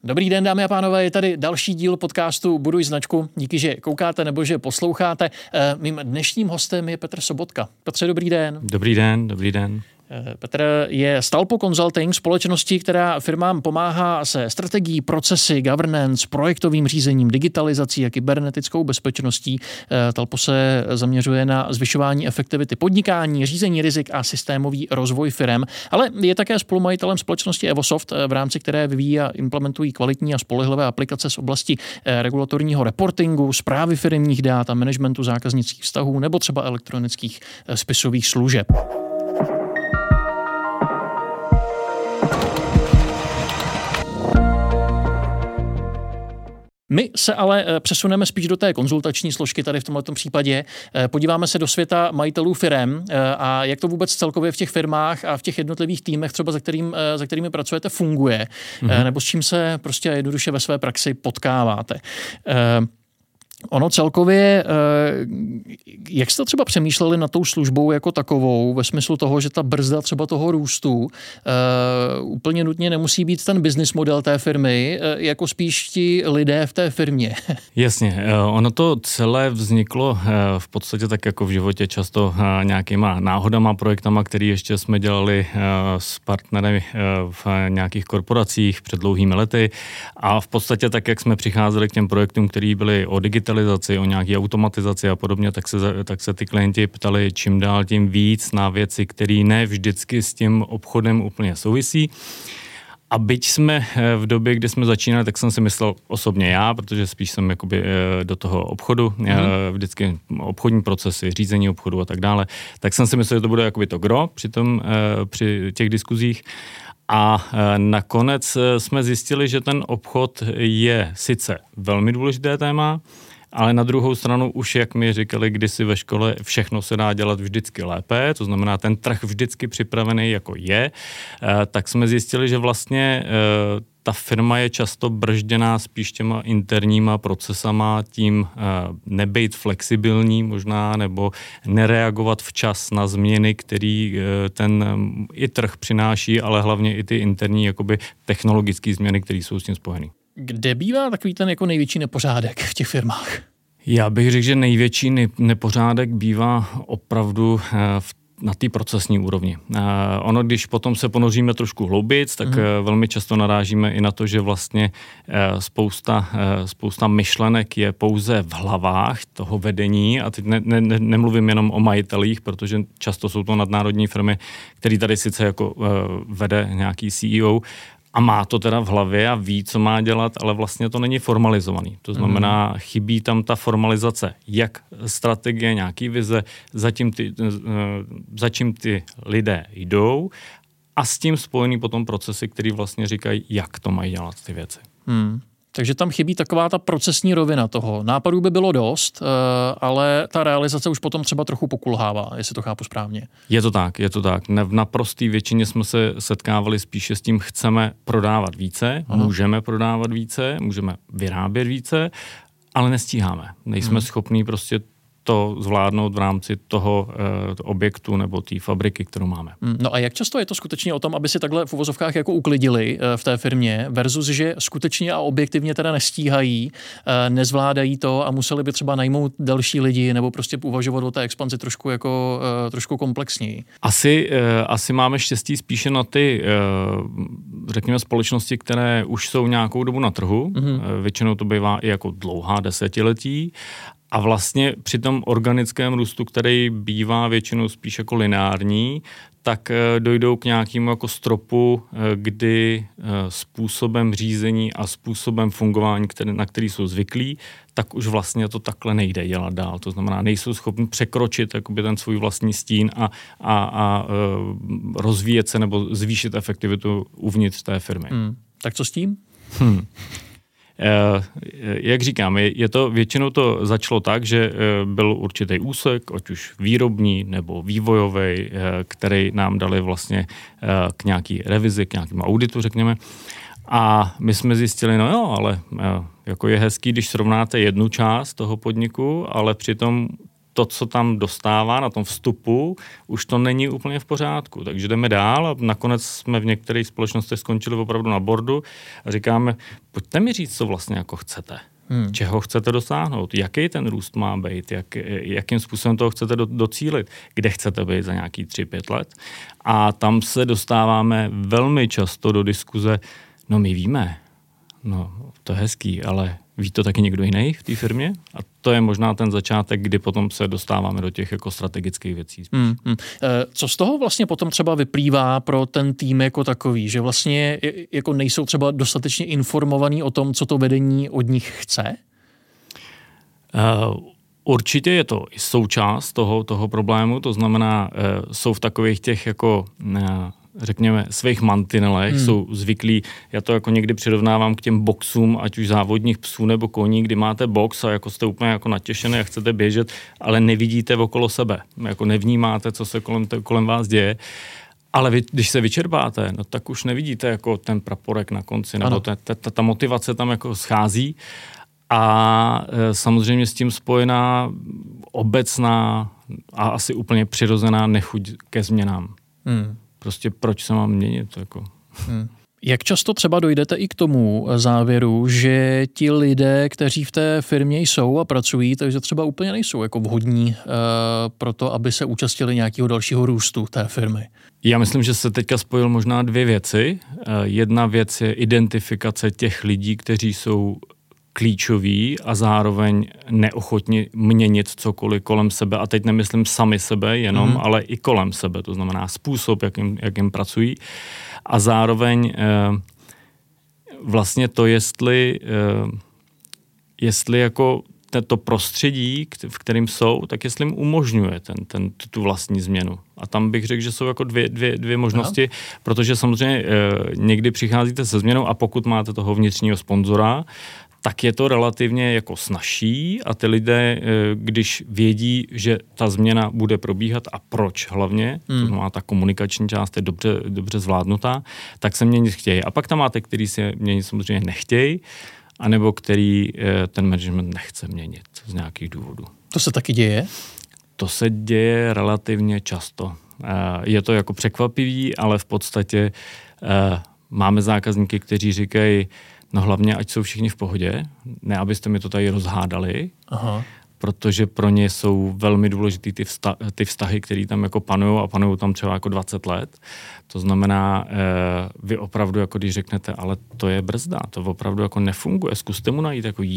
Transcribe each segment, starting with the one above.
Dobrý den, dámy a pánové, je tady další díl podcastu Buduj značku. Díky, že koukáte nebo že posloucháte. Mým dnešním hostem je Petr Sobotka. Petře, dobrý den. Dobrý den. Petr je z Talpo Consulting, společnosti, která firmám pomáhá se strategií, procesy, governance, projektovým řízením, digitalizací a kybernetickou bezpečností. Talpo se zaměřuje na zvyšování efektivity podnikání, řízení rizik a systémový rozvoj firem, ale je také spolumajitelem společnosti Evosoft, v rámci které vyvíjí a implementují kvalitní a spolehlivé aplikace z oblasti regulatorního reportingu, správy firemních dat a managementu zákaznických vztahů nebo třeba elektronických spisových služeb. My se ale přesuneme spíš do té konzultační složky tady v tomto případě. Podíváme se do světa majitelů firem a jak to vůbec celkově v těch firmách a v těch jednotlivých týmech, třeba za kterými pracujete, funguje, nebo s čím se prostě jednoduše ve své praxi potkáváte. Ono celkově, jak jste třeba přemýšleli nad tou službou jako takovou, ve smyslu toho, že ta brzda třeba toho růstu úplně nutně nemusí být ten business model té firmy, jako spíš ti lidé v té firmě. Jasně, ono to celé vzniklo v podstatě tak jako v životě často nějakýma náhodama, projektama, který ještě jsme dělali s partnery v nějakých korporacích před dlouhými lety a v podstatě tak, jak jsme přicházeli k těm projektům, který byly o digitalizaci, o nějaké automatizaci a podobně, tak se ty klienti ptali čím dál tím víc na věci, které ne vždycky s tím obchodem úplně souvisí. A byť jsme v době, kdy jsme začínali, tak jsem si myslel osobně já, protože spíš jsem jakoby do toho obchodu, vždycky obchodní procesy, řízení obchodu a tak dále, tak jsem si myslel, že to bude jakoby to gro při těch diskuzích. A nakonec jsme zjistili, že ten obchod je sice velmi důležité téma, ale na druhou stranu už, jak mi říkali kdysi ve škole, všechno se dá dělat vždycky lépe, to znamená ten trh vždycky připravený jako je, tak jsme zjistili, že vlastně ta firma je často bržděná spíš těma interníma procesama, tím nebejt flexibilní možná, nebo nereagovat včas na změny, který ten i trh přináší, ale hlavně i ty interní jakoby technologické změny, které jsou s tím spojený. Kde bývá takový ten jako největší nepořádek v těch firmách? Já bych řekl, že největší nepořádek bývá opravdu na té procesní úrovni. Ono, když potom se ponoříme trošku hloubic, tak velmi často narážíme i na to, že vlastně spousta myšlenek je pouze v hlavách toho vedení a teď nemluvím jenom o majitelích, protože často jsou to nadnárodní firmy, který tady sice jako vede nějaký CEO, a má to teda v hlavě a ví, co má dělat, ale vlastně to není formalizovaný. To znamená, chybí tam ta formalizace, jak strategie, nějaký vize, za čím ty lidé jdou a s tím spojený potom procesy, které vlastně říkají, jak to mají dělat ty věci. Takže tam chybí taková ta procesní rovina toho. Nápadů by bylo dost, ale ta realizace už potom třeba trochu pokulhává, jestli to chápu správně. Je to tak. V naprosté většině jsme se setkávali spíše s tím, chceme prodávat více, můžeme prodávat více, můžeme vyrábět více, ale nestíháme. Nejsme schopní prostě to zvládnout v rámci toho objektu nebo té fabriky, kterou máme. No a jak často je to skutečně o tom, aby si takhle v uvozovkách jako uklidili v té firmě versus, že skutečně a objektivně teda nestíhají, nezvládají to a museli by třeba najmout další lidi nebo prostě uvažovat o té expanzi trošku komplexněji? Asi máme štěstí spíše na ty, řekněme, společnosti, které už jsou nějakou dobu na trhu. Většinou to bývá i jako dlouhá desetiletí. A vlastně při tom organickém růstu, který bývá většinou spíš jako lineární, tak dojdou k nějakému jako stropu, kdy způsobem řízení a způsobem fungování, na který jsou zvyklí, tak už vlastně to takhle nejde dělat dál. To znamená, nejsou schopni překročit jakoby ten svůj vlastní stín a rozvíjet se nebo zvýšit efektivitu uvnitř té firmy. Tak co s tím? Jak říkám, většinou to začalo tak, že byl určitý úsek, ať už výrobní nebo vývojový, který nám dali vlastně k nějaký revizi, k nějakému auditu, řekněme. A my jsme zjistili, no jo, ale jako je hezký, když srovnáte jednu část toho podniku, ale přitom to, co tam dostává na tom vstupu, už to není úplně v pořádku. Takže jdeme dál a nakonec jsme v některých společnostech skončili opravdu na bordu a říkáme, pojďte mi říct, co vlastně jako chcete. Čeho chcete dosáhnout, jaký ten růst má být, jakým způsobem toho chcete docílit, kde chcete být za nějaký 3-5 let. A tam se dostáváme velmi často do diskuze, no my víme, no to je hezký, ale ví to taky někdo jiný v té firmě? A to je možná ten začátek, kdy potom se dostáváme do těch jako strategických věcí. Co z toho vlastně potom třeba vyplývá pro ten tým jako takový, že vlastně jako nejsou třeba dostatečně informovaní o tom, co to vedení od nich chce? Určitě je to i součást toho problému, to znamená, jsou v takových těch jako řekněme, svých mantinelech, jsou zvyklí, já to jako někdy přirovnávám k těm boxům, ať už závodních psů nebo koní, kdy máte box a jako jste úplně jako natěšený a chcete běžet, ale nevidíte okolo sebe, jako nevnímáte, co se kolem vás děje. Ale vy, když se vyčerpáte, no tak už nevidíte jako ten praporek na konci, nebo ta motivace tam jako schází a samozřejmě s tím spojená obecná a asi úplně přirozená nechuť ke změnám. Prostě proč se mám měnit? Jako. Jak často třeba dojdete i k tomu závěru, že ti lidé, kteří v té firmě jsou a pracují, takže třeba úplně nejsou jako vhodní pro to, aby se účastnili nějakého dalšího růstu té firmy? Já myslím, že se teďka spojil možná dvě věci. Jedna věc je identifikace těch lidí, kteří jsou klíčoví a zároveň neochotni měnit cokoliv kolem sebe. A teď nemyslím sami sebe jenom, ale i kolem sebe. To znamená způsob, jakým pracují. A zároveň vlastně to, jestli jako to prostředí, v kterém jsou, tak jestli jim umožňuje tu vlastní změnu. A tam bych řekl, že jsou jako dvě možnosti, protože samozřejmě někdy přicházíte se změnou a pokud máte toho vnitřního sponzora, tak je to relativně jako snazší a ty lidé, když vědí, že ta změna bude probíhat a proč hlavně, to znamená ta komunikační část je dobře zvládnutá, tak se měnit chtějí. A pak tam máte, který se měnit samozřejmě nechtějí, anebo který ten management nechce měnit z nějakých důvodů. To se taky děje? To se děje relativně často. Je to jako překvapivý, ale v podstatě máme zákazníky, kteří říkají, no hlavně, ať jsou všichni v pohodě, ne abyste mi to tady rozhádali, protože pro ně jsou velmi důležitý ty vztahy, které tam jako panují tam třeba jako 20 let. To znamená, vy opravdu, jako když řeknete, ale to je brzda, to opravdu jako nefunguje, zkuste mu najít jako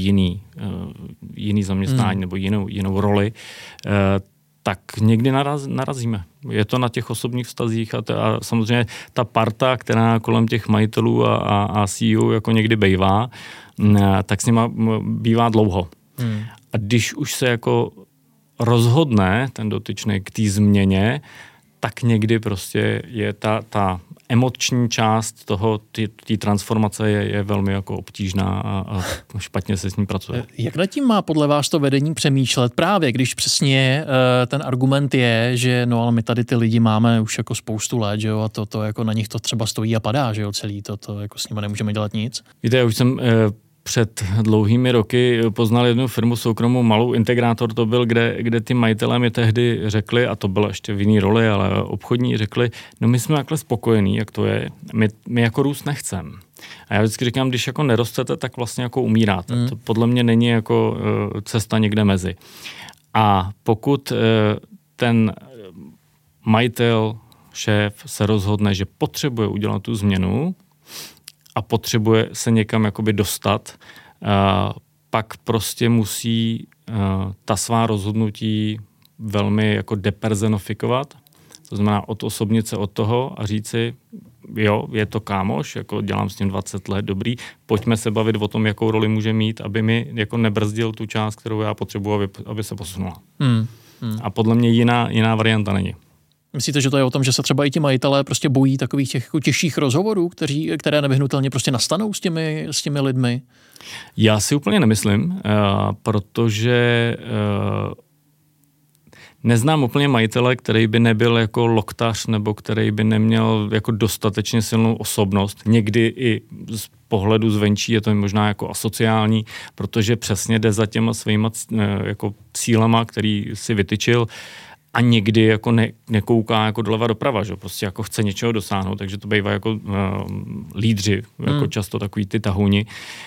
jiný zaměstnání nebo jinou roli, tak někdy narazíme. Je to na těch osobních vztazích a samozřejmě ta parta, která kolem těch majitelů a CEO jako někdy bývá, tak s nima bývá dlouho. A když už se jako rozhodne ten dotyčný k té změně, tak někdy prostě je ta emoční část té transformace je velmi jako obtížná a špatně se s ním pracuje. Jak nad tím má podle vás to vedení přemýšlet právě, když přesně ten argument je, že no ale my tady ty lidi máme už jako spoustu let, že jo, a to jako na nich to třeba stojí a padá, že jo, celý to jako s nimi nemůžeme dělat nic. Víte, já už jsem před dlouhými roky poznal jednu firmu soukromou, malou Integrátor to byl, kde ty majitelé mi tehdy řekli, a to bylo ještě v jiný roli, ale obchodní, řekli, no my jsme takhle spokojení, jak to je, my jako růst nechcem. A já vždycky říkám, když jako nerostete, tak vlastně jako umíráte. To podle mě není jako cesta někde mezi. A pokud ten majitel, šéf se rozhodne, že potřebuje udělat tu změnu, a potřebuje se někam jakoby dostat, pak prostě musí ta svá rozhodnutí velmi jako depersonifikovat. To znamená odosobnit se od toho a říci, jo, je to kámoš, jako dělám s ním 20 let, dobrý, pojďme se bavit o tom, jakou roli může mít, aby mi jako nebrzdil tu část, kterou já potřebuji, aby se posunula. A podle mě jiná varianta není. Myslíte, že to je o tom, že se třeba i ti majitelé prostě bojí takových těch jako těžších rozhovorů, které nevyhnutelně prostě nastanou s těmi lidmi? Já si úplně nemyslím, protože neznám úplně majitele, který by nebyl jako loktař nebo který by neměl jako dostatečně silnou osobnost. Někdy i z pohledu zvenčí je to možná jako asociální, protože přesně jde za těma svýma jako cílema, který si vytyčil, a někdy jako nekouká jako doleva doprava, že? Prostě jako chce něčeho dosáhnout, takže to bývá jako lídři, jako často takový ty tahouni.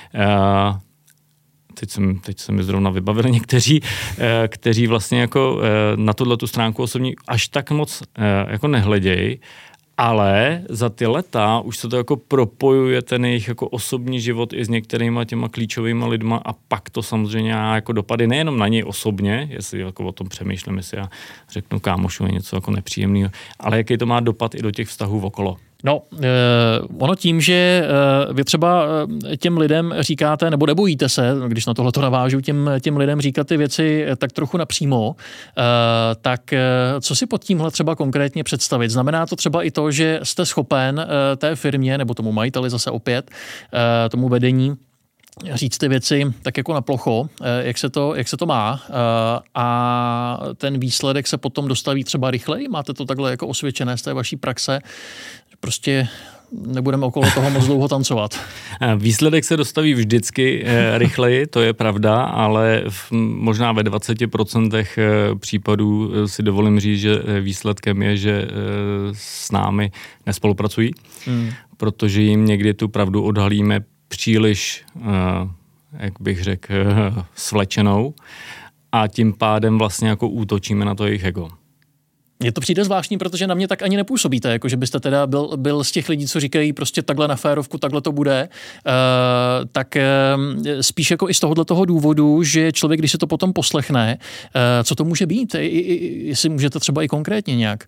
Teď se mi zrovna vybavili někteří, kteří vlastně jako na tuto stránku osobní až tak moc jako nehledějí, ale za ty leta už se to jako propojuje ten jejich jako osobní život i s některýma těma klíčovýma lidma a pak to samozřejmě jako dopady nejenom na něj osobně, jestli jako o tom přemýšlím, jestli já řeknu kámošu něco jako nepříjemného, ale jaký to má dopad i do těch vztahů okolo. No, ono tím, že vy třeba těm lidem říkáte, nebo nebojíte se, když na tohleto navážu, těm lidem říkat ty věci tak trochu napřímo, tak co si pod tímhle třeba konkrétně představit? Znamená to třeba i to, že jste schopen té firmě, nebo tomu majiteli zase opět, tomu vedení, říct ty věci tak jako na plocho, jak se to má, a ten výsledek se potom dostaví třeba rychleji? Máte to takhle jako osvědčené z té vaší praxe? Prostě nebudeme okolo toho moc dlouho tancovat. Výsledek se dostaví vždycky rychleji, to je pravda, ale možná ve 20% případů si dovolím říct, že výsledkem je, že s námi nespolupracují, protože jim někdy tu pravdu odhalíme příliš, jak bych řekl, svlečenou a tím pádem vlastně jako útočíme na to jejich ego. Mně to přijde zvláštní, protože na mě tak ani nepůsobíte, jako že byste teda byl z těch lidí, co říkají prostě takhle na férovku, takhle to bude, tak spíš jako i z tohoto důvodu, že člověk, když se to potom poslechne, co to může být, jestli můžete třeba i konkrétně nějak.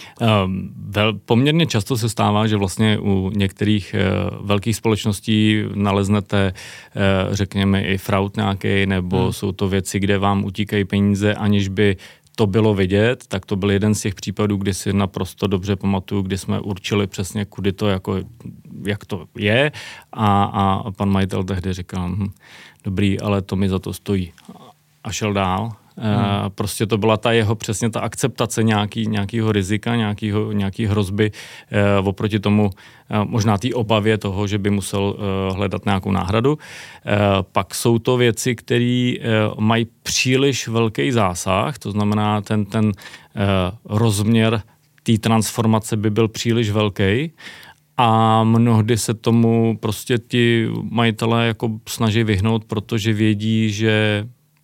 Poměrně často se stává, že vlastně u některých velkých společností naleznete, řekněme, i fraud nějaký, nebo jsou to věci, kde vám utíkají peníze, aniž by to bylo vidět, tak to byl jeden z těch případů, kdy si naprosto dobře pamatuju, kdy jsme určili přesně, kudy to jako, jak to je, a pan majitel tehdy říkal, dobrý, ale to mi za to stojí. A šel dál. Prostě to byla ta jeho přesně ta akceptace nějakého rizika, nějaký hrozby oproti tomu možná té obavě toho, že by musel hledat nějakou náhradu. Pak jsou to věci, které mají příliš velký zásah, to znamená ten rozměr té transformace by byl příliš velký a mnohdy se tomu prostě ti majitelé jako snaží vyhnout, protože vědí, že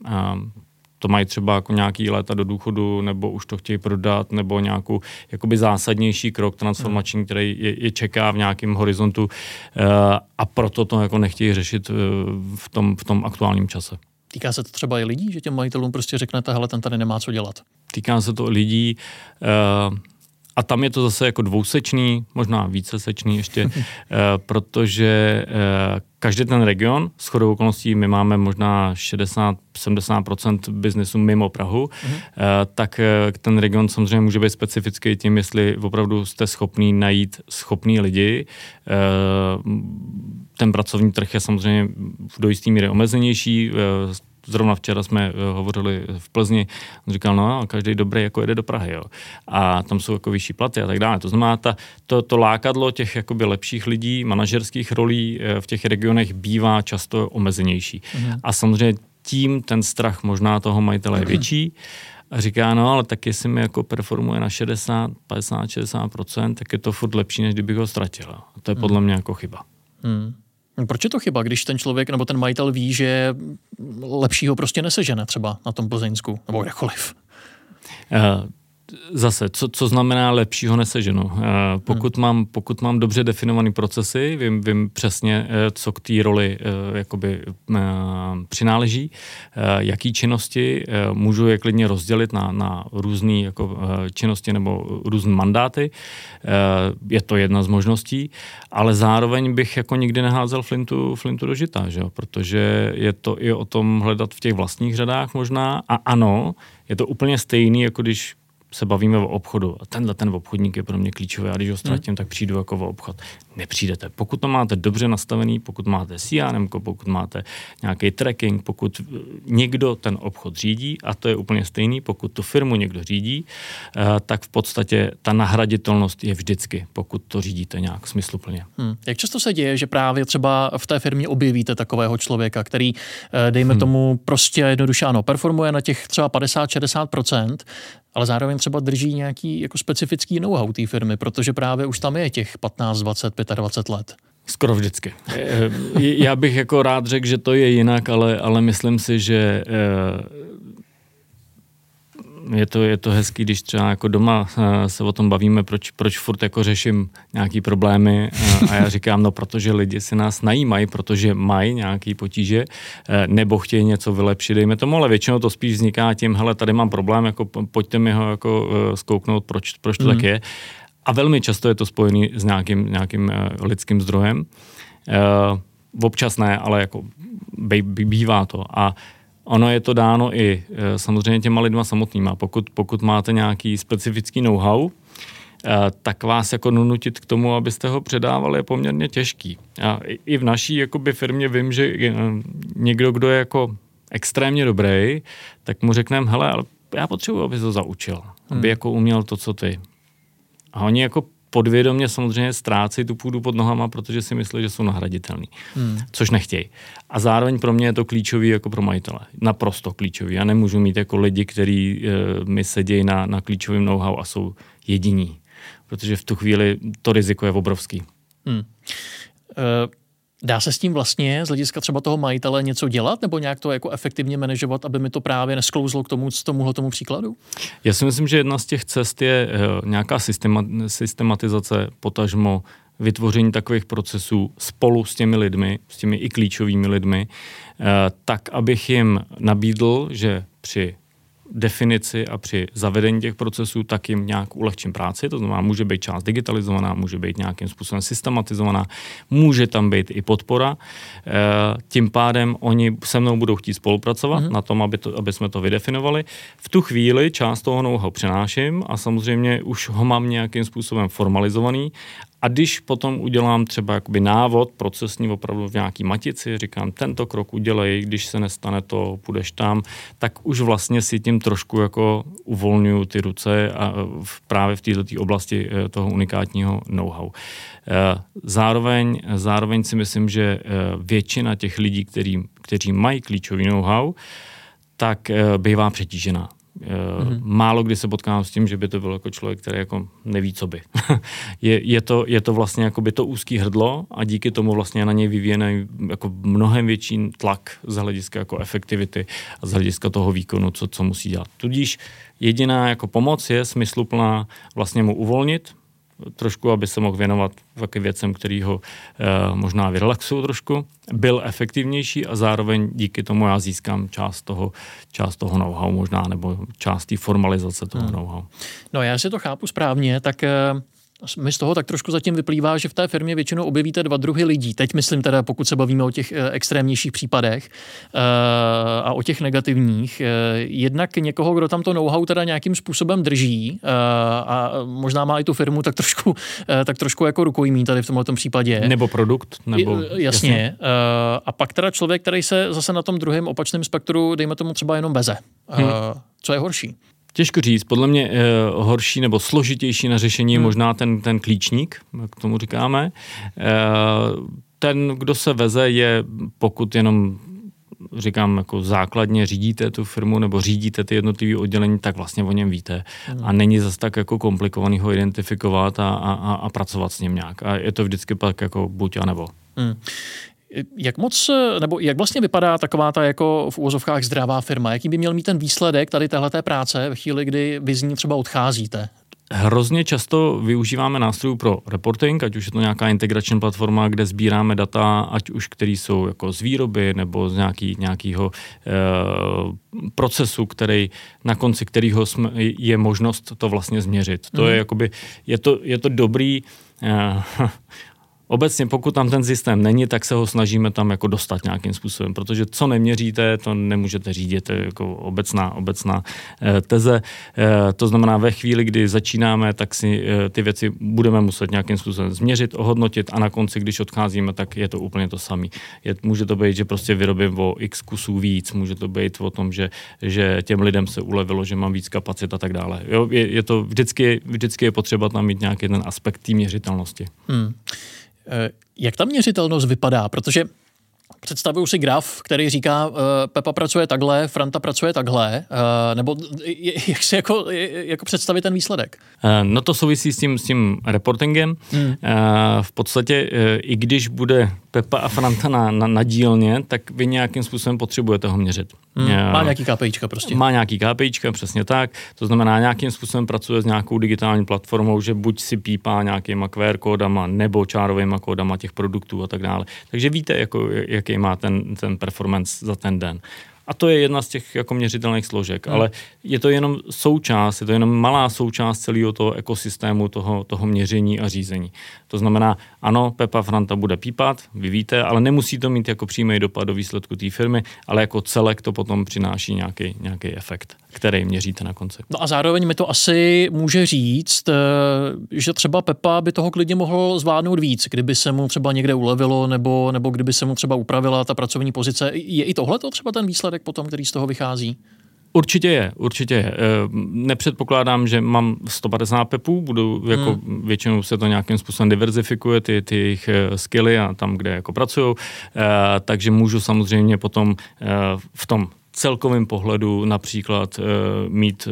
to mají třeba jako nějaký léta do důchodu, nebo už to chtějí prodat, nebo nějakou jakoby zásadnější krok transformační, který je čeká v nějakém horizontu, a proto to jako nechtějí řešit v tom aktuálním čase. Týká se to třeba i lidí, že těm majitelům prostě řeknete, hele, ten tady nemá co dělat? Týká se to lidí, a tam je to zase jako dvousečný, možná vícesečný ještě, protože každý ten region, shodou okolností my máme možná 60-70% biznesu mimo Prahu, tak ten region samozřejmě může být specifický tím, jestli opravdu jste schopný najít schopný lidi. Ten pracovní trh je samozřejmě do jistý míry omezenější. Zrovna včera jsme hovořili v Plzni, on říkal, no, každý dobrý jako jede do Prahy, jo. A tam jsou jako vyšší platy a tak dále. To znamená, to lákadlo těch jakoby lepších lidí, manažerských rolí v těch regionech bývá často omezenější. A samozřejmě tím ten strach možná toho majitele je větší. A říká, no, ale tak jestli mi jako performuje na 60, 50, 60%, tak je to furt lepší, než kdybych ho ztratil. A to je podle mě jako chyba. Proč je to chyba, když ten člověk nebo ten majitel ví, že lepšího prostě nesežene třeba na tom Plzeňsku, nebo kdekoliv? Zase, co znamená lepšího neseženu? Pokud mám dobře definované procesy, vím přesně, co k té roli jakoby přináleží, jaký činnosti můžu je klidně rozdělit na různé jako činnosti nebo různé mandáty. Je to jedna z možností, ale zároveň bych jako nikdy neházel flintu do žita, že jo? Protože je to i o tom hledat v těch vlastních řadách možná. A ano, je to úplně stejný, jako když se bavíme o obchodu a ten obchodník je pro mě klíčový a když ho ztratím, tak přijdu jako o obchod. Nepřijdete. Pokud to máte dobře nastavený, pokud máte CRM, pokud máte nějaký tracking, pokud někdo ten obchod řídí, a to je úplně stejný, pokud tu firmu někdo řídí, tak v podstatě ta nahraditelnost je vždycky, pokud to řídíte nějak smysluplně. Jak často se děje, že právě třeba v té firmě objevíte takového člověka, který, dejme tomu, prostě jednoduše performuje na těch třeba 50-60%, ale zároveň třeba drží nějaký jako specifický know-how té firmy, protože právě už tam je těch 15, 20, 25 let. Skoro vždycky. Já bych jako rád řekl, že to je jinak, ale myslím si, že je to hezký, když třeba jako doma se o tom bavíme, proč furt jako řeším nějaký problémy a já říkám, protože lidi si nás najímají, protože mají nějaký potíže nebo chtějí něco vylepšit, dejme tomu, ale většinou to spíš vzniká tím, hele, tady mám problém, jako pojďte mi ho jako zkouknout, proč to tak je. A velmi často je to spojený s nějakým lidským zdrojem. Občas ne, ale jako bývá to. A ono je to dáno i samozřejmě těma lidma samotnýma. Pokud máte nějaký specifický know-how, tak vás jako nutit k tomu, abyste ho předávali, je poměrně těžký. A i v naší jakoby firmě vím, že někdo, kdo je jako extrémně dobrý, tak mu řekneme, hele, ale já potřebuji, aby to zaučil. Aby jako uměl to, co ty. A oni jako podvědomě samozřejmě ztrácejí tu půdu pod nohama, protože si myslí, že jsou nahraditelný. Což nechtějí. A zároveň pro mě je to klíčový jako pro majitele. Naprosto klíčový. Já nemůžu mít jako lidi, kteří mi sedějí na klíčovém know-how a jsou jediní. Protože v tu chvíli to riziko je obrovský. Dá se s tím vlastně z hlediska třeba toho majitele něco dělat nebo nějak to jako efektivně manažovat, aby mi to právě nesklouzlo k tomuhletomu příkladu? Já si myslím, že jedna z těch cest je nějaká systematizace, potažmo vytvoření takových procesů spolu s těmi lidmi, s těmi i klíčovými lidmi, tak, abych jim nabídl, že při definici a při zavedení těch procesů tak jim nějak ulehčím práci, to znamená, může být část digitalizovaná, může být nějakým způsobem systematizovaná, může tam být i podpora. Tím pádem oni se mnou budou chtít spolupracovat na tom, aby jsme to vydefinovali. V tu chvíli část toho know-how přenáším a samozřejmě už ho mám nějakým způsobem formalizovaný. A když potom udělám třeba jakoby návod procesní opravdu v nějaký matici, říkám, tento krok udělej, když se nestane to, půjdeš tam, tak už vlastně si tím trošku jako uvolňuju ty ruce a právě v této oblasti toho unikátního know-how. Zároveň si myslím, že většina těch lidí, kteří mají klíčový know-how, tak bývá přetížená. Málo kdy se potkám s tím, že by to byl jako člověk, který jako neví, co by. je to vlastně jako by to úzký hrdlo a díky tomu vlastně na něj vyvíjený jako mnohem větší tlak z hlediska jako efektivity a z hlediska toho výkonu, co musí dělat. Tudíž jediná jako pomoc je smysluplná vlastně mu uvolnit trošku, aby se mohl věnovat taky věcem, který ho možná vyrelaxují trošku, byl efektivnější a zároveň díky tomu já získám část toho know-how možná, nebo část té formalizace toho know-how. No já si to chápu správně, tak mi z toho tak trošku zatím vyplývá, že v té firmě většinou objevíte dva druhy lidí. Teď myslím teda, pokud se bavíme o těch extrémnějších případech a o těch negativních. Jednak někoho, kdo tam to know-how teda nějakým způsobem drží a možná má i tu firmu tak trošku jako rukojmí tady v tomto případě. Nebo produkt. Nebo jasně. A pak teda člověk, který se zase na tom druhém opačném spektru, dejme tomu třeba jenom veze. Co je horší? Těžko říct, podle mě horší nebo složitější na řešení je možná ten klíčník, jak tomu říkáme. Ten, kdo se veze, je pokud jenom říkám, jako základně řídíte tu firmu nebo řídíte ty jednotlivé oddělení, tak vlastně o něm víte. A není zase tak jako komplikovaný ho identifikovat a pracovat s ním nějak. A je to vždycky pak jako buď a nebo. Jak moc, nebo jak vlastně vypadá taková ta jako v úvozovkách zdravá firma? Jaký by měl mít ten výsledek tady téhleté práce ve chvíli, kdy vy z ní třeba odcházíte? Hrozně často využíváme nástrojů pro reporting, ať už je to nějaká integrační platforma, kde sbíráme data, ať už který jsou jako z výroby nebo z nějakého procesu, který na konci kterého je možnost to vlastně změřit. To je jakoby, je to dobrý. Obecně, pokud tam ten systém není, tak se ho snažíme tam jako dostat nějakým způsobem, protože co neměříte, to nemůžete řídit, to je jako obecná teze. To znamená, ve chvíli, kdy začínáme, tak si ty věci budeme muset nějakým způsobem změřit, ohodnotit a na konci, když odcházíme, tak je to úplně to samé. Může to být, že prostě vyrobím o x kusů víc, může to být o tom, že těm lidem se ulevilo, že mám víc kapacit a tak dále. Jo, je to vždycky je potřeba tam mít nějaký ten aspekt té měřitelnosti. Jak ta měřitelnost vypadá? Protože představuju si graf, který říká, Pepa pracuje takhle, Franta pracuje takhle, nebo jak si jako představit ten výsledek? No to souvisí s tím reportingem. V podstatě, i když bude Pepa a Franta na dílně, tak vy nějakým způsobem potřebujete ho měřit. Má nějaký KPIčka prostě. Má nějaký KPIčka, přesně tak. To znamená, nějakým způsobem pracuje s nějakou digitální platformou, že buď si pípá nějakýma QR kódama nebo čárovýma kódama těch produktů a tak dále. Takže víte, jaký má ten performance za ten den. A to je jedna z těch jako měřitelných složek, ale je to jenom součást, je to jenom malá součást celého toho ekosystému, toho měření a řízení. To znamená, ano, Pepa Franta bude pípat, vy víte, ale nemusí to mít jako přímý dopad do výsledku té firmy, ale jako celek to potom přináší nějaký efekt, který měříte na konci. No a zároveň mi to asi může říct, že třeba Pepa by toho klidně mohl zvládnout víc, kdyby se mu třeba někde ulevilo, nebo kdyby se mu třeba upravila ta pracovní pozice. Je i tohle to třeba ten výsledek potom, který z toho vychází? Určitě je. Nepředpokládám, že mám 150 pepů, budu jako většinou se to nějakým způsobem diverzifikuje, ty jejich skilly a tam, kde jako pracujou, takže můžu samozřejmě potom v tom celkovém pohledu například mít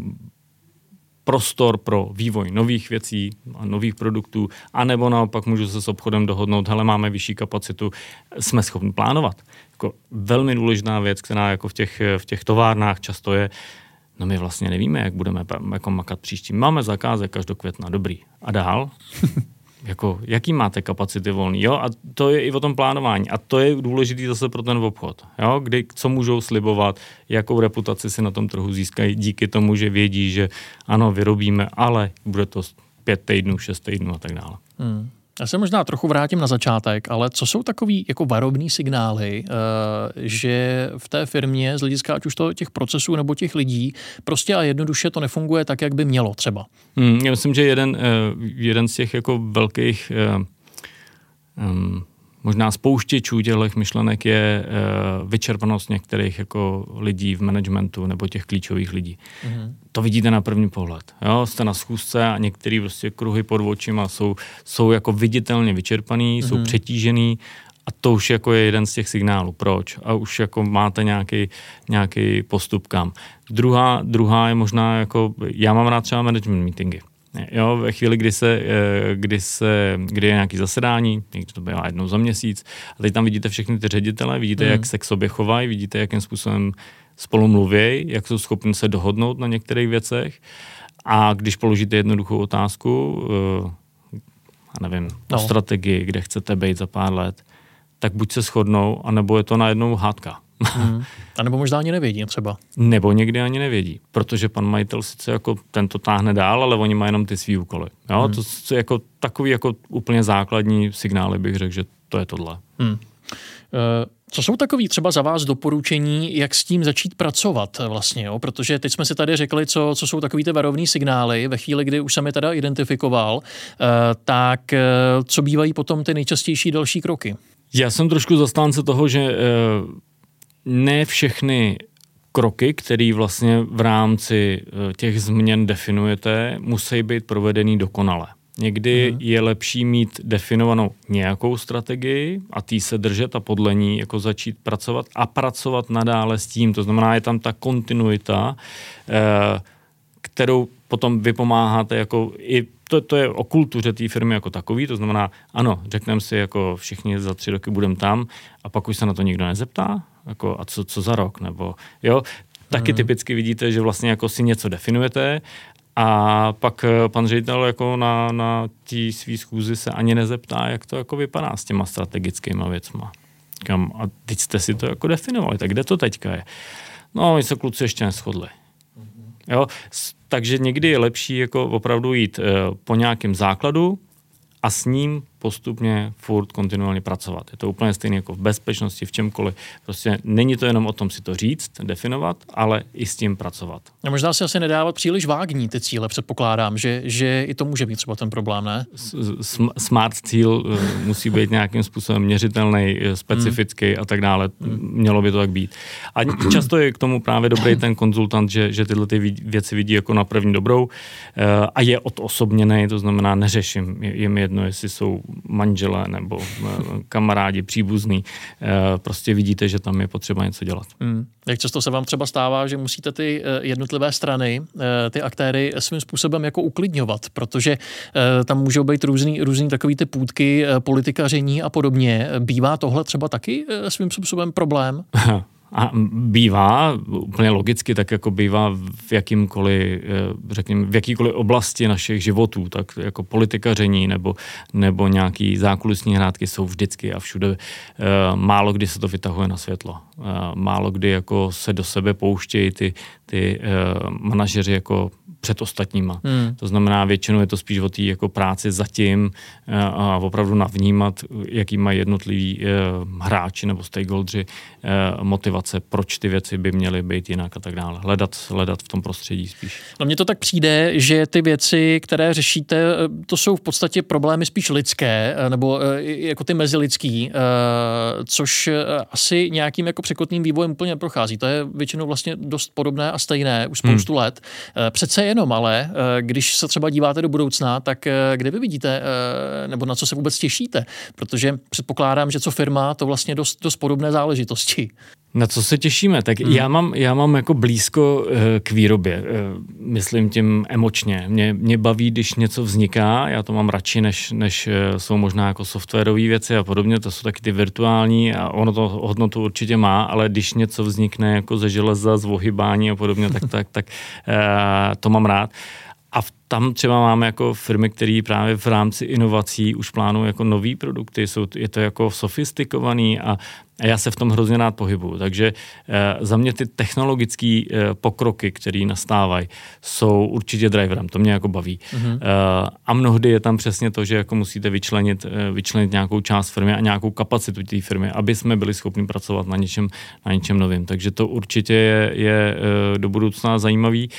prostor pro vývoj nových věcí a nových produktů, anebo naopak můžu se s obchodem dohodnout, hele, máme vyšší kapacitu, jsme schopni plánovat. Jako velmi důležitá věc, která jako v těch továrnách často je, no my vlastně nevíme, jak budeme jako makat příští. Máme zakázek až do května, dobrý. A dál? Jaký máte kapacity volný, jo? A to je i o tom plánování. A to je důležitý zase pro ten obchod, jo? Co můžou slibovat, jakou reputaci si na tom trhu získají díky tomu, že vědí, že ano, vyrobíme, ale bude to 5 týdnů, 6 týdnů a tak dále. Já se možná trochu vrátím na začátek, ale co jsou takový jako varovný signály, že v té firmě z hlediska ať už těch procesů nebo těch lidí prostě a jednoduše to nefunguje tak, jak by mělo třeba? Já myslím, že jeden z těch jako velkých možná spouštěčů těchto myšlenek je vyčerpanost některých jako lidí v managementu nebo těch klíčových lidí. To vidíte na první pohled. Jo? Jste na schůzce a některý prostě kruhy pod očima jsou jako viditelně vyčerpaný, jsou přetížený a to už jako je jeden z těch signálů. Proč? A už jako máte nějaký postup kam. Druhá je možná jako, já mám rád třeba management meetingy. Jo, ve chvíli, kdy je nějaké zasedání, někdy to bývá jednou za měsíc, a teď tam vidíte všechny ty ředitele, vidíte, jak se k sobě chovají, vidíte, jakým způsobem spolu mluví, jak jsou schopni se dohodnout na některých věcech. A když položíte jednoduchou otázku, o strategii, kde chcete být za pár let, tak buď se shodnou, anebo je to najednou hádka. A nebo možná ani nevědí třeba. Nebo někdy ani nevědí, protože pan majitel sice jako tento táhne dál, ale oni mají jenom ty svý úkoly. Jo? To je jako takový jako úplně základní signály, bych řekl, že to je tohle. Co jsou takový třeba za vás doporučení, jak s tím začít pracovat vlastně, jo? Protože teď jsme si tady řekli, co jsou takový ty varovný signály, ve chvíli, kdy už jsem je teda identifikoval, tak co bývají potom ty nejčastější další kroky? Já jsem trošku zastánce toho, že ne všechny kroky, které vlastně v rámci těch změn definujete, musí být provedený dokonale. Někdy je lepší mít definovanou nějakou strategii a tý se držet a podle ní jako začít pracovat a pracovat nadále s tím. To znamená, je tam ta kontinuita, kterou potom vy pomáháte jako i to je o kultuře té firmy jako takový, to znamená, ano, řekneme si, jako všichni za 3 roky budeme tam a pak už se na to nikdo nezeptá, jako a co za rok, nebo jo, taky typicky vidíte, že vlastně jako si něco definujete a pak pan ředitel jako na té svý schůzi se ani nezeptá, jak to jako vypadá s těma strategickýma věcma. A teď jste si to jako definovali, tak kde to teďka je? No, my se kluci ještě neshodli. Jo, takže někdy je lepší jako opravdu jít po nějakém základu a s ním postupně, furt, kontinuálně pracovat. Je to úplně stejné jako v bezpečnosti, v čemkoliv. Prostě není to jenom o tom si to říct, definovat, ale i s tím pracovat. A možná si asi nedávat příliš vágní ty cíle, předpokládám, že i to může být třeba ten problém, ne? Smart cíl musí být nějakým způsobem měřitelný, specifický a tak dále. Mělo by to tak být. A často je k tomu právě dobrý ten konzultant, že tyhle ty věci vidí jako na první dobrou a je odosobněný, to znamená neřeším. Je mi jedno, jestli jsou manželé nebo kamarádi, příbuzní. Prostě vidíte, že tam je potřeba něco dělat. Jak často se vám třeba stává, že musíte ty jednotlivé strany, ty aktéry svým způsobem jako uklidňovat, protože tam můžou být různý takový ty půtky, politikaření a podobně. Bývá tohle třeba taky svým způsobem problém? A bývá, úplně logicky, tak jako bývá v jakýmkoliv, řekněme, v jakýkoliv oblasti našich životů, tak jako politikaření nebo nějaký zákulisní hrátky jsou vždycky a všude. Málo kdy se to vytahuje na světlo. Málo kdy jako se do sebe pouštějí ty manažeři jako před ostatníma. To znamená, většinou je to spíš o té jako práci zatím a opravdu navnímat, jaký mají jednotliví hráči nebo stakeholdři motivace, proč ty věci by měly být jinak a tak dále. Hledat v tom prostředí spíš. No mně to tak přijde, že ty věci, které řešíte, to jsou v podstatě problémy spíš lidské, nebo jako ty mezilidský, což asi nějakým jako překotným vývojem úplně neprochází. To je většinou vlastně dost podobné a stejné už spoustu let. Přece jenom, ale když se třeba díváte do budoucna, tak kde vy vidíte, nebo na co se vůbec těšíte? Protože předpokládám, že co firma, to vlastně dost podobné záležitosti. Na co se těšíme? Tak já mám jako blízko k výrobě. Myslím tím emočně. Mě baví, když něco vzniká, já to mám radši, než jsou možná jako softwarové věci a podobně, to jsou taky ty virtuální a ono to hodnotu určitě má, ale když něco vznikne jako ze železa, z ohybání a podobně, tak to mám rád. A tam třeba máme jako firmy, které právě v rámci inovací už plánují jako nový produkty, je to jako sofistikovaný a já se v tom hrozně rád pohybuju. Takže za mě ty technologické pokroky, které nastávají, jsou určitě driverem. To mě jako baví. A mnohdy je tam přesně to, že jako musíte vyčlenit nějakou část firmy a nějakou kapacitu té firmy, aby jsme byli schopni pracovat na něčem novým. Takže to určitě je do budoucna zajímavý.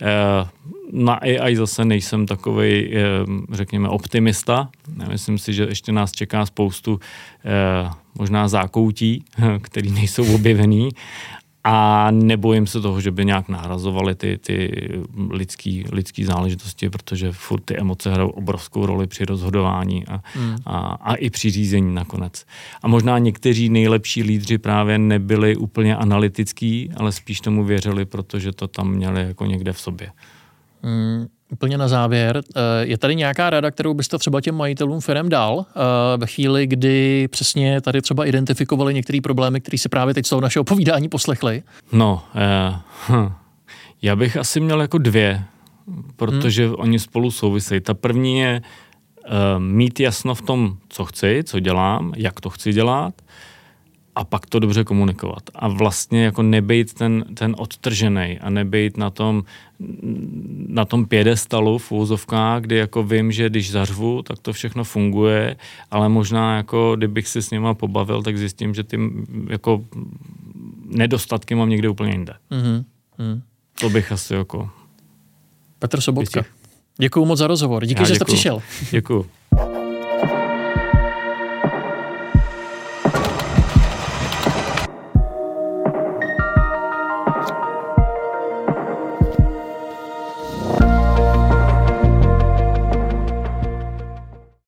Na AI zase nejsem takovej, řekněme, optimista. Myslím si, že ještě nás čeká spoustu možná zákoutí, který nejsou objevený a nebojím se toho, že by nějak nahrazovaly ty lidský záležitosti, protože furt ty emoce hrajou obrovskou roli při rozhodování a i při řízení nakonec. A možná někteří nejlepší lídři právě nebyli úplně analytický, ale spíš tomu věřili, protože to tam měli jako někde v sobě. Úplně na závěr, je tady nějaká rada, kterou byste třeba těm majitelům firem dal ve chvíli, kdy přesně tady třeba identifikovali některé problémy, které si právě teď z toho našeho povídání poslechli? No, já bych asi měl jako dvě, protože oni spolu souvisejí. Ta první je mít jasno v tom, co chci, co dělám, jak to chci dělat, a pak to dobře komunikovat. A vlastně jako nebejt ten odtržený a nebejt na tom piedestalu v uvozovkách, kdy jako vím, že když zařvu, tak to všechno funguje, ale možná jako kdybych si s nima pobavil, tak zjistím, že ty jako nedostatky mám někde úplně jinde. To bych asi jako... Petr Sobotka. Děkuju moc za rozhovor. Díky, že jste přišel. Děkuju.